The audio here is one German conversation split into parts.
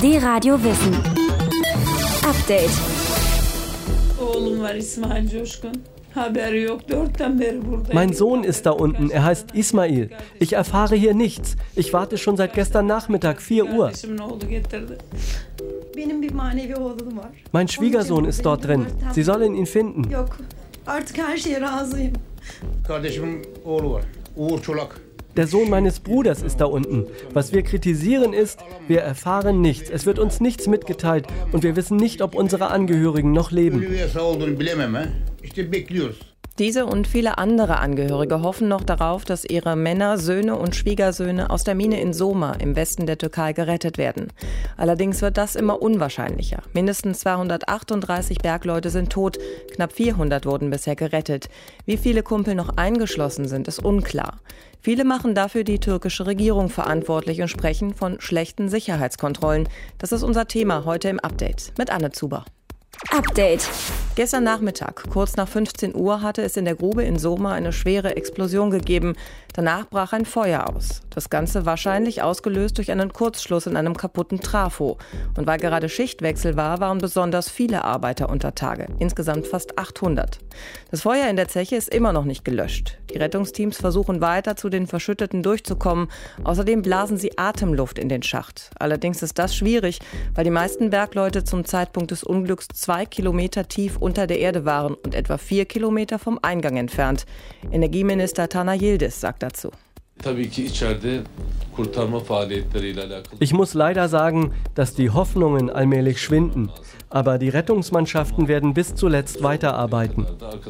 D-Radio Wissen. Update. Mein Sohn ist da unten, er heißt Ismail. Ich erfahre hier nichts. Ich warte schon seit gestern Nachmittag, 4 Uhr. Mein Schwiegersohn ist dort drin. Sie sollen ihn finden. Der Sohn meines Bruders ist da unten. Was wir kritisieren ist, wir erfahren nichts. Es wird uns nichts mitgeteilt und wir wissen nicht, ob unsere Angehörigen noch leben. Diese und viele andere Angehörige hoffen noch darauf, dass ihre Männer, Söhne und Schwiegersöhne aus der Mine in Soma im Westen der Türkei gerettet werden. Allerdings wird das immer unwahrscheinlicher. Mindestens 238 Bergleute sind tot, knapp 400 wurden bisher gerettet. Wie viele Kumpel noch eingeschlossen sind, ist unklar. Viele machen dafür die türkische Regierung verantwortlich und sprechen von schlechten Sicherheitskontrollen. Das ist unser Thema heute im Update mit Anne Zuber. Update. Gestern Nachmittag, kurz nach 15 Uhr, hatte es in der Grube in Soma eine schwere Explosion gegeben. Danach brach ein Feuer aus. Das Ganze wahrscheinlich ausgelöst durch einen Kurzschluss in einem kaputten Trafo. Und weil gerade Schichtwechsel war, waren besonders viele Arbeiter unter Tage. Insgesamt fast 800. Das Feuer in der Zeche ist immer noch nicht gelöscht. Die Rettungsteams versuchen weiter, zu den Verschütteten durchzukommen. Außerdem blasen sie Atemluft in den Schacht. Allerdings ist das schwierig, weil die meisten Bergleute zum Zeitpunkt des Unglücks 2 Kilometer tief unter der Erde waren und etwa 4 Kilometer vom Eingang entfernt. Energieminister Taner Yildiz sagt dazu. Ich muss leider sagen, dass die Hoffnungen allmählich schwinden. Aber die Rettungsmannschaften werden bis zuletzt weiterarbeiten.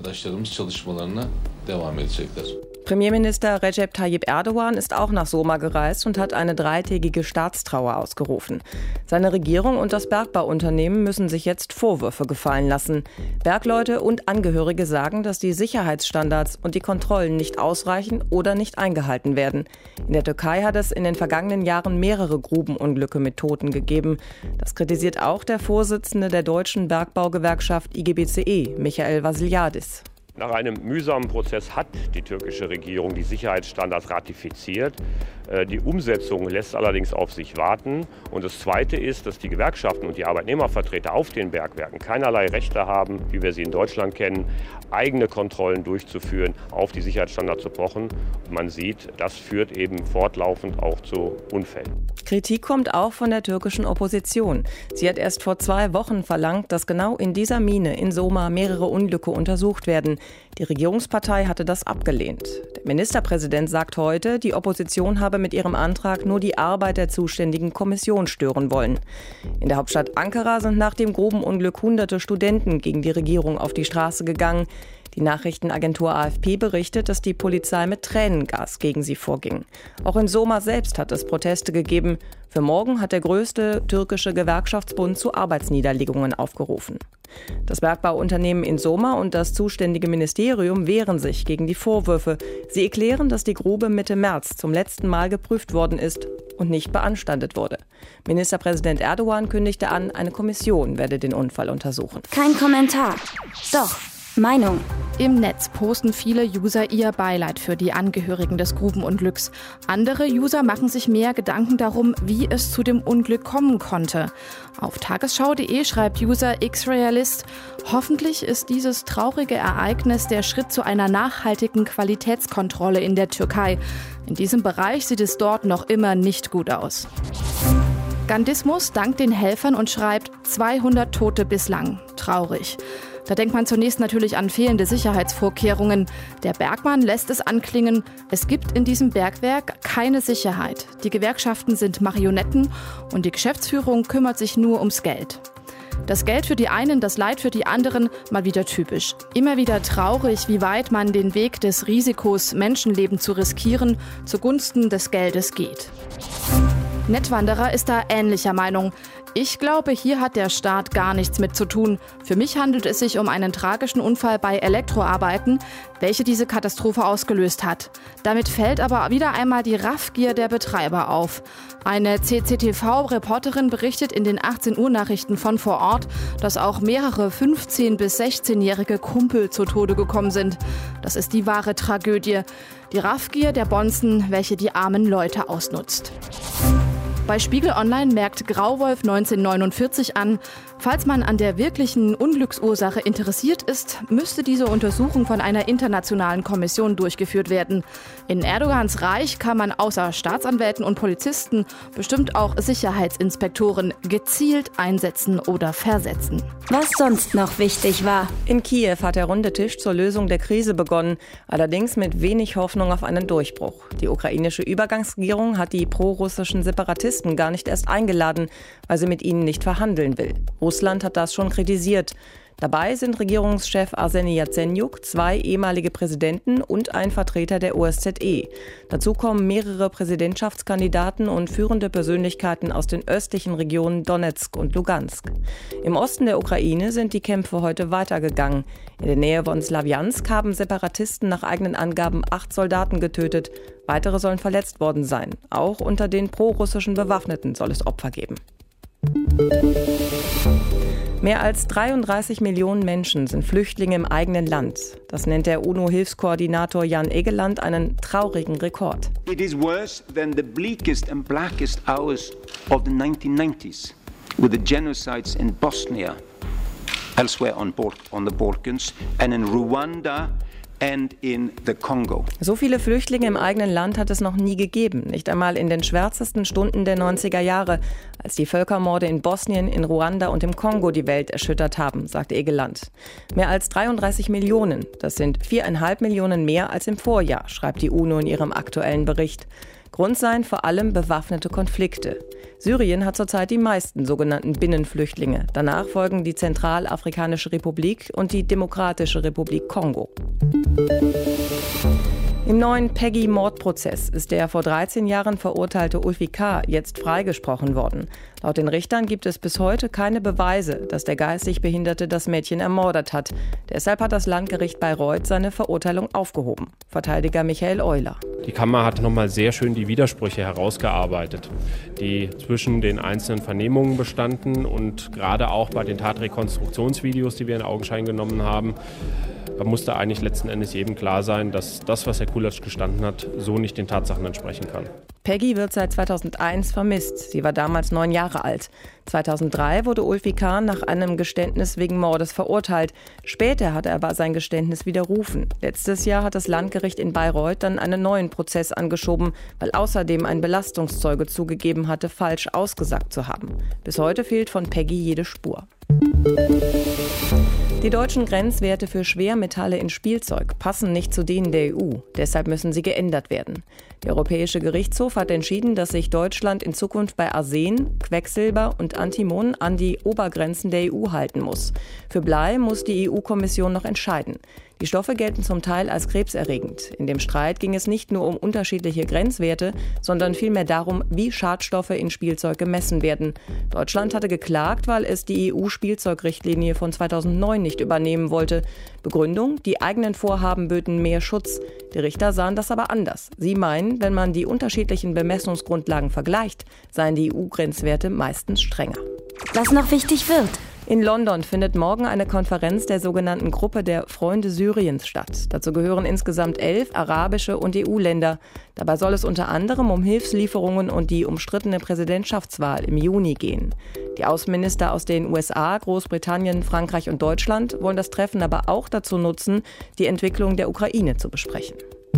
Premierminister Recep Tayyip Erdogan ist auch nach Soma gereist und hat eine 3-tägige Staatstrauer ausgerufen. Seine Regierung und das Bergbauunternehmen müssen sich jetzt Vorwürfe gefallen lassen. Bergleute und Angehörige sagen, dass die Sicherheitsstandards und die Kontrollen nicht ausreichen oder nicht eingehalten werden. In der Türkei hat es in den vergangenen Jahren mehrere Grubenunglücke mit Toten gegeben. Das kritisiert auch der Vorsitzende der deutschen Bergbaugewerkschaft IGBCE, Michael Vasilyadis. Nach einem mühsamen Prozess hat die türkische Regierung die Sicherheitsstandards ratifiziert. Die Umsetzung lässt allerdings auf sich warten. Und das Zweite ist, dass die Gewerkschaften und die Arbeitnehmervertreter auf den Bergwerken keinerlei Rechte haben, wie wir sie in Deutschland kennen, eigene Kontrollen durchzuführen, auf die Sicherheitsstandards zu pochen. Und man sieht, das führt eben fortlaufend auch zu Unfällen. Kritik kommt auch von der türkischen Opposition. Sie hat erst vor 2 Wochen verlangt, dass genau in dieser Mine in Soma mehrere Unglücke untersucht werden. Die Regierungspartei hatte das abgelehnt. Der Ministerpräsident sagt heute, die Opposition habe mit ihrem Antrag nur die Arbeit der zuständigen Kommission stören wollen. In der Hauptstadt Ankara sind nach dem Grubenunglück hunderte Studenten gegen die Regierung auf die Straße gegangen. Die Nachrichtenagentur AFP berichtet, dass die Polizei mit Tränengas gegen sie vorging. Auch in Soma selbst hat es Proteste gegeben. Für morgen hat der größte türkische Gewerkschaftsbund zu Arbeitsniederlegungen aufgerufen. Das Bergbauunternehmen in Soma und das zuständige Ministerium wehren sich gegen die Vorwürfe. Sie erklären, dass die Grube Mitte März zum letzten Mal geprüft worden ist und nicht beanstandet wurde. Ministerpräsident Erdogan kündigte an, eine Kommission werde den Unfall untersuchen. Kein Kommentar. Doch. Meinung. Im Netz posten viele User ihr Beileid für die Angehörigen des Grubenunglücks. Andere User machen sich mehr Gedanken darum, wie es zu dem Unglück kommen konnte. Auf tagesschau.de schreibt User X-Realist: Hoffentlich ist dieses traurige Ereignis der Schritt zu einer nachhaltigen Qualitätskontrolle in der Türkei. In diesem Bereich sieht es dort noch immer nicht gut aus. Gandismus dankt den Helfern und schreibt: 200 Tote bislang. Traurig. Da denkt man zunächst natürlich an fehlende Sicherheitsvorkehrungen. Der Bergmann lässt es anklingen: Es gibt in diesem Bergwerk keine Sicherheit. Die Gewerkschaften sind Marionetten und die Geschäftsführung kümmert sich nur ums Geld. Das Geld für die einen, das Leid für die anderen, mal wieder typisch. Immer wieder traurig, wie weit man den Weg des Risikos, Menschenleben zu riskieren, zugunsten des Geldes geht. Nettwanderer ist da ähnlicher Meinung. Ich glaube, hier hat der Staat gar nichts mit zu tun. Für mich handelt es sich um einen tragischen Unfall bei Elektroarbeiten, welche diese Katastrophe ausgelöst hat. Damit fällt aber wieder einmal die Raffgier der Betreiber auf. Eine CCTV-Reporterin berichtet in den 18-Uhr-Nachrichten von vor Ort, dass auch mehrere 15- bis 16-jährige Kumpel zu Tode gekommen sind. Das ist die wahre Tragödie. Die Raffgier der Bonzen, welche die armen Leute ausnutzt. Bei Spiegel Online merkt Grauwolf 1949 an, falls man an der wirklichen Unglücksursache interessiert ist, müsste diese Untersuchung von einer internationalen Kommission durchgeführt werden. In Erdogans Reich kann man außer Staatsanwälten und Polizisten bestimmt auch Sicherheitsinspektoren gezielt einsetzen oder versetzen. Was sonst noch wichtig war. In Kiew hat der runde Tisch zur Lösung der Krise begonnen, allerdings mit wenig Hoffnung auf einen Durchbruch. Die ukrainische Übergangsregierung hat die pro-russischen Separatisten gar nicht erst eingeladen, weil sie mit ihnen nicht verhandeln will. Russland hat das schon kritisiert. Dabei sind Regierungschef Arseni Jatsenjuk, 2 ehemalige Präsidenten und ein Vertreter der OSZE. Dazu kommen mehrere Präsidentschaftskandidaten und führende Persönlichkeiten aus den östlichen Regionen Donetsk und Lugansk. Im Osten der Ukraine sind die Kämpfe heute weitergegangen. In der Nähe von Slawjansk haben Separatisten nach eigenen Angaben 8 Soldaten getötet. Weitere sollen verletzt worden sein. Auch unter den pro-russischen Bewaffneten soll es Opfer geben. Mehr als 33 Millionen Menschen sind Flüchtlinge im eigenen Land. Das nennt der UNO-Hilfskoordinator Jan Egeland einen traurigen Rekord. It is worse than the bleakest and blackest hours of the 1990s, with the genocides in Bosnia, elsewhere on the Balkans, and in Rwanda and in the Congo. So viele Flüchtlinge im eigenen Land hat es noch nie gegeben. Nicht einmal in den schwärzesten Stunden der 90er Jahre, als die Völkermorde in Bosnien, in Ruanda und im Kongo die Welt erschüttert haben, sagt Egeland. Mehr als 33 Millionen, das sind 4,5 Millionen mehr als im Vorjahr, schreibt die UNO in ihrem aktuellen Bericht. Grund seien vor allem bewaffnete Konflikte. Syrien hat zurzeit die meisten sogenannten Binnenflüchtlinge. Danach folgen die Zentralafrikanische Republik und die Demokratische Republik Kongo. Im neuen Peggy-Mordprozess ist der vor 13 Jahren verurteilte Ulfi K. jetzt freigesprochen worden. Laut den Richtern gibt es bis heute keine Beweise, dass der geistig Behinderte das Mädchen ermordet hat. Deshalb hat das Landgericht Bayreuth seine Verurteilung aufgehoben. Verteidiger Michael Euler. Die Kammer hat nochmal sehr schön die Widersprüche herausgearbeitet, die zwischen den einzelnen Vernehmungen bestanden und gerade auch bei den Tatrekonstruktionsvideos, die wir in Augenschein genommen haben. Da musste eigentlich letzten Endes jedem klar sein, dass das, was Herr Kulatsch gestanden hat, so nicht den Tatsachen entsprechen kann. Peggy wird seit 2001 vermisst. Sie war damals 9 Jahre alt. 2003 wurde Ulfi K. nach einem Geständnis wegen Mordes verurteilt. Später hat er aber sein Geständnis widerrufen. Letztes Jahr hat das Landgericht in Bayreuth dann einen neuen Prozess angeschoben, weil außerdem ein Belastungszeuge zugegeben hatte, falsch ausgesagt zu haben. Bis heute fehlt von Peggy jede Spur. Die deutschen Grenzwerte für Schwermetalle in Spielzeug passen nicht zu denen der EU. Deshalb müssen sie geändert werden. Der Europäische Gerichtshof hat entschieden, dass sich Deutschland in Zukunft bei Arsen, Quecksilber und Antimon an die Obergrenzen der EU halten muss. Für Blei muss die EU-Kommission noch entscheiden. Die Stoffe gelten zum Teil als krebserregend. In dem Streit ging es nicht nur um unterschiedliche Grenzwerte, sondern vielmehr darum, wie Schadstoffe in Spielzeug gemessen werden. Deutschland hatte geklagt, weil es die EU-Spielzeugrichtlinie von 2009 nicht übernehmen wollte. Begründung: die eigenen Vorhaben böten mehr Schutz. Die Richter sahen das aber anders. Sie meinen, wenn man die unterschiedlichen Bemessungsgrundlagen vergleicht, seien die EU-Grenzwerte meistens strenger. Was noch wichtig wird. In London findet morgen eine Konferenz der sogenannten Gruppe der Freunde Syriens statt. Dazu gehören insgesamt 11 arabische und EU-Länder. Dabei soll es unter anderem um Hilfslieferungen und die umstrittene Präsidentschaftswahl im Juni gehen. Die Außenminister aus den USA, Großbritannien, Frankreich und Deutschland wollen das Treffen aber auch dazu nutzen, die Entwicklung der Ukraine zu besprechen.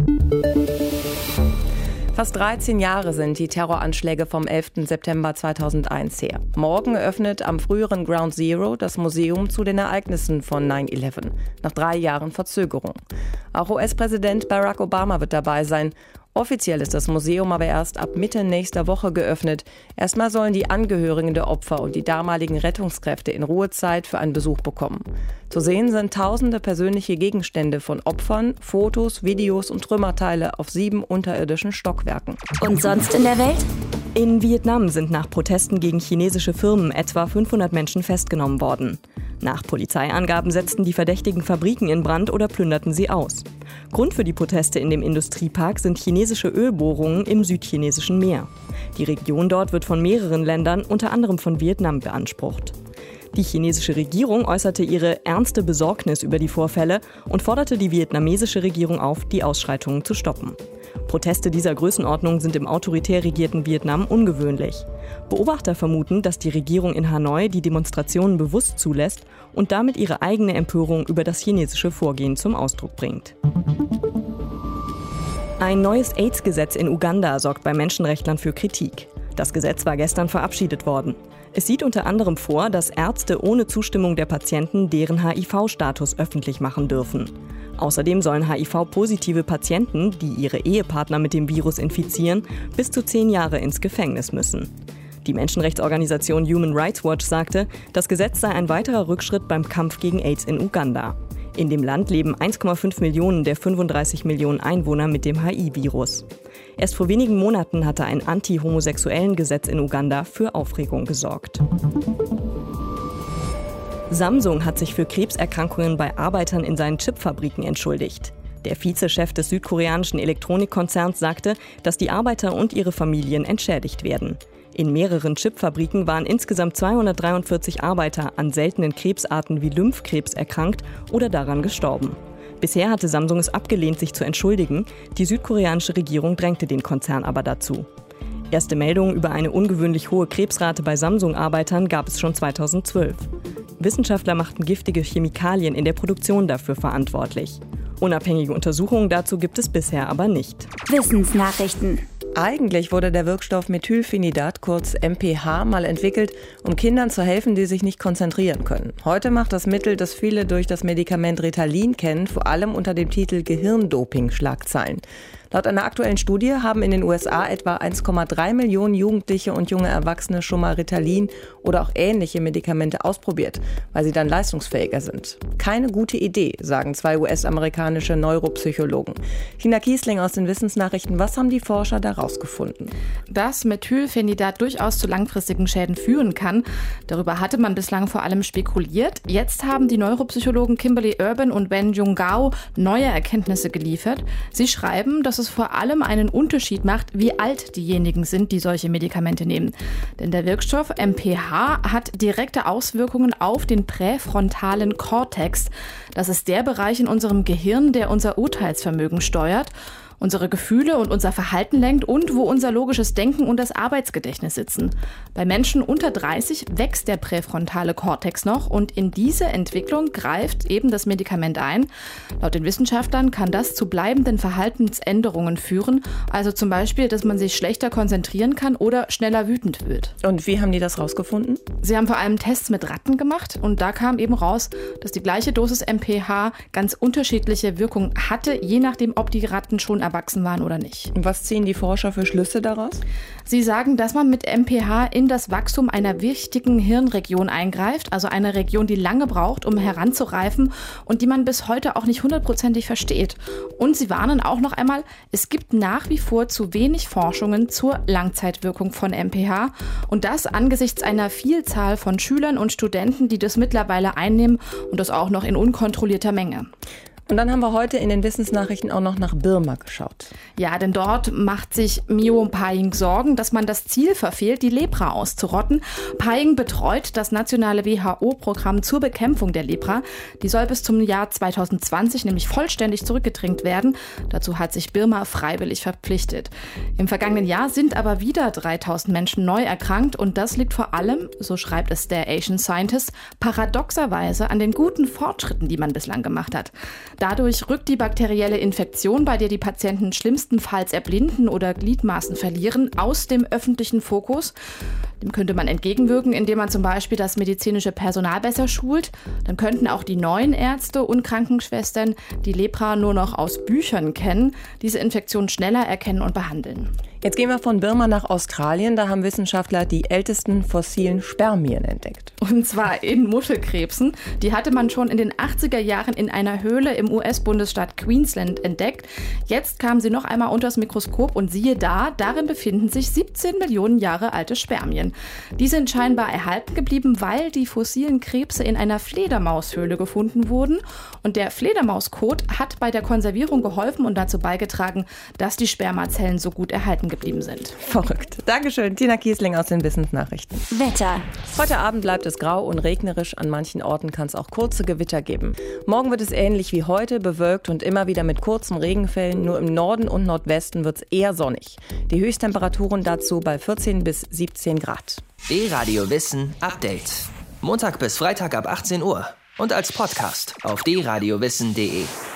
Fast 13 Jahre sind die Terroranschläge vom 11. September 2001 her. Morgen eröffnet am früheren Ground Zero das Museum zu den Ereignissen von 9/11, nach 3 Jahren Verzögerung. Auch US-Präsident Barack Obama wird dabei sein. Offiziell ist das Museum aber erst ab Mitte nächster Woche geöffnet. Erstmal sollen die Angehörigen der Opfer und die damaligen Rettungskräfte in Ruhezeit für einen Besuch bekommen. Zu sehen sind tausende persönliche Gegenstände von Opfern, Fotos, Videos und Trümmerteile auf 7 unterirdischen Stockwerken. Und sonst in der Welt? In Vietnam sind nach Protesten gegen chinesische Firmen etwa 500 Menschen festgenommen worden. Nach Polizeiangaben setzten die Verdächtigen Fabriken in Brand oder plünderten sie aus. Grund für die Proteste in dem Industriepark sind chinesische Ölbohrungen im südchinesischen Meer. Die Region dort wird von mehreren Ländern, unter anderem von Vietnam, beansprucht. Die chinesische Regierung äußerte ihre ernste Besorgnis über die Vorfälle und forderte die vietnamesische Regierung auf, die Ausschreitungen zu stoppen. Proteste dieser Größenordnung sind im autoritär regierten Vietnam ungewöhnlich. Beobachter vermuten, dass die Regierung in Hanoi die Demonstrationen bewusst zulässt und damit ihre eigene Empörung über das chinesische Vorgehen zum Ausdruck bringt. Ein neues AIDS-Gesetz in Uganda sorgt bei Menschenrechtlern für Kritik. Das Gesetz war gestern verabschiedet worden. Es sieht unter anderem vor, dass Ärzte ohne Zustimmung der Patienten deren HIV-Status öffentlich machen dürfen. Außerdem sollen HIV-positive Patienten, die ihre Ehepartner mit dem Virus infizieren, bis zu 10 Jahre ins Gefängnis müssen. Die Menschenrechtsorganisation Human Rights Watch sagte, das Gesetz sei ein weiterer Rückschritt beim Kampf gegen AIDS in Uganda. In dem Land leben 1,5 Millionen der 35 Millionen Einwohner mit dem HIV-Virus. Erst vor wenigen Monaten hatte ein anti-homosexuellen Gesetz in Uganda für Aufregung gesorgt. Samsung hat sich für Krebserkrankungen bei Arbeitern in seinen Chipfabriken entschuldigt. Der Vizechef des südkoreanischen Elektronikkonzerns sagte, dass die Arbeiter und ihre Familien entschädigt werden. In mehreren Chipfabriken waren insgesamt 243 Arbeiter an seltenen Krebsarten wie Lymphkrebs erkrankt oder daran gestorben. Bisher hatte Samsung es abgelehnt, sich zu entschuldigen. Die südkoreanische Regierung drängte den Konzern aber dazu. Erste Meldungen über eine ungewöhnlich hohe Krebsrate bei Samsung-Arbeitern gab es schon 2012. Wissenschaftler machten giftige Chemikalien in der Produktion dafür verantwortlich. Unabhängige Untersuchungen dazu gibt es bisher aber nicht. Wissensnachrichten. Eigentlich wurde der Wirkstoff Methylphenidat, kurz MPH, mal entwickelt, um Kindern zu helfen, die sich nicht konzentrieren können. Heute macht das Mittel, das viele durch das Medikament Ritalin kennen, vor allem unter dem Titel Gehirndoping Schlagzeilen. Laut einer aktuellen Studie haben in den USA etwa 1,3 Millionen Jugendliche und junge Erwachsene schon mal Ritalin oder auch ähnliche Medikamente ausprobiert, weil sie dann leistungsfähiger sind. Keine gute Idee, sagen 2 US-amerikanische Neuropsychologen. Tina Kiesling aus den Wissensnachrichten, was haben die Forscher da rausgefunden? Dass Methylphenidat durchaus zu langfristigen Schäden führen kann, darüber hatte man bislang vor allem spekuliert. Jetzt haben die Neuropsychologen Kimberly Urban und Ben Jungao neue Erkenntnisse geliefert. Sie schreiben, dass es vor allem einen Unterschied macht, wie alt diejenigen sind, die solche Medikamente nehmen. Denn der Wirkstoff MPH hat direkte Auswirkungen auf den präfrontalen Kortex. Das ist der Bereich in unserem Gehirn, der unser Urteilsvermögen steuert, unsere Gefühle und unser Verhalten lenkt und wo unser logisches Denken und das Arbeitsgedächtnis sitzen. Bei Menschen unter 30 wächst der präfrontale Kortex noch und in diese Entwicklung greift eben das Medikament ein. Laut den Wissenschaftlern kann das zu bleibenden Verhaltensänderungen führen, also zum Beispiel, dass man sich schlechter konzentrieren kann oder schneller wütend wird. Und wie haben die das rausgefunden? Sie haben vor allem Tests mit Ratten gemacht und da kam eben raus, dass die gleiche Dosis MPH ganz unterschiedliche Wirkungen hatte, je nachdem, ob die Ratten schon erwachsen waren oder nicht. Und was ziehen die Forscher für Schlüsse daraus? Sie sagen, dass man mit MPH in das Wachstum einer wichtigen Hirnregion eingreift, also eine Region, die lange braucht, um heranzureifen und die man bis heute auch nicht 100%ig versteht. Und sie warnen auch noch einmal, es gibt nach wie vor zu wenig Forschungen zur Langzeitwirkung von MPH und das angesichts einer Vielzahl von Schülern und Studenten, die das mittlerweile einnehmen und das auch noch in unkontrollierter Menge. Und dann haben wir heute in den Wissensnachrichten auch noch nach Birma geschaut. Ja, denn dort macht sich Myo Paing Sorgen, dass man das Ziel verfehlt, die Lepra auszurotten. Paing betreut das nationale WHO-Programm zur Bekämpfung der Lepra. Die soll bis zum Jahr 2020 nämlich vollständig zurückgedrängt werden. Dazu hat sich Birma freiwillig verpflichtet. Im vergangenen Jahr sind aber wieder 3000 Menschen neu erkrankt und das liegt vor allem, so schreibt es der Asian Scientist, paradoxerweise an den guten Fortschritten, die man bislang gemacht hat. Dadurch rückt die bakterielle Infektion, bei der die Patienten schlimmstenfalls erblinden oder Gliedmaßen verlieren, aus dem öffentlichen Fokus. Dem könnte man entgegenwirken, indem man zum Beispiel das medizinische Personal besser schult. Dann könnten auch die neuen Ärzte und Krankenschwestern, die Lepra nur noch aus Büchern kennen, diese Infektion schneller erkennen und behandeln. Jetzt gehen wir von Birma nach Australien. Da haben Wissenschaftler die ältesten fossilen Spermien entdeckt. Und zwar in Muschelkrebsen. Die hatte man schon in den 80er Jahren in einer Höhle im US-Bundesstaat Queensland entdeckt. Jetzt kamen sie noch einmal unter das Mikroskop und siehe da, darin befinden sich 17 Millionen Jahre alte Spermien. Die sind scheinbar erhalten geblieben, weil die fossilen Krebse in einer Fledermaushöhle gefunden wurden. Und der Fledermauskot hat bei der Konservierung geholfen und dazu beigetragen, dass die Spermazellen so gut erhalten geblieben geblieben sind. Verrückt. Dankeschön, Tina Kiesling aus den Wissensnachrichten. Wetter. Heute Abend bleibt es grau und regnerisch. An manchen Orten kann es auch kurze Gewitter geben. Morgen wird es ähnlich wie heute, bewölkt und immer wieder mit kurzen Regenfällen. Nur im Norden und Nordwesten wird es eher sonnig. Die Höchsttemperaturen dazu bei 14 bis 17 Grad. D-Radio Wissen Update. Montag bis Freitag ab 18 Uhr. Und als Podcast auf dradio-wissen.de.